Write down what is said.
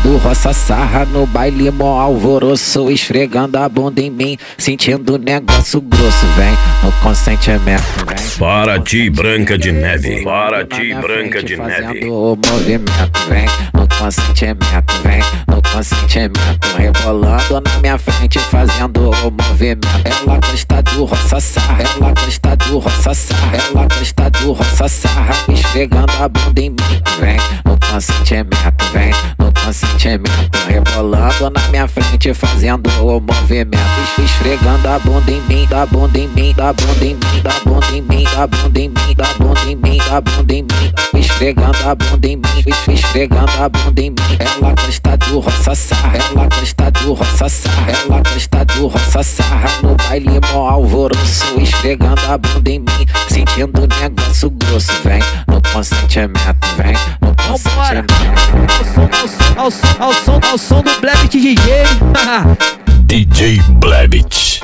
gostado, roça sarra no baile, mó alvoroço, esfregando a bunda em mim, sentindo negócio grosso, vem no consentimento, vem. Para ti, Branca de Neve. Para ti, Branca de Neve. Fazendo o movimento, vem no consentimento, vem no consentimento, rebolando na minha frente, fazendo o movimento. Ela gosta do roça sarra, ela gosta do roça sarra, ela gosta do roça sarra, esfregando a bunda em mim, vem no consentimento, vem no consentimento, rebolando na minha frente, fazendo o movimento, esfregando a bunda em mim, da bunda em mim, da bunda em mim, da bunda em mim, da bunda em mim, da bunda em mim, da bunda em mim, esfregando a bunda em mim, esfregando a bunda em mim. Ela gosta do roça sarra, ela gosta do roça sarra, ela gosta do roça sarra no baile, mó alvoroço, esfregando a bunda em mim, sentindo negócio grosso, vem no consentimento, vem no consentimento. Ao som do Blebit DJ. DJ Blebit.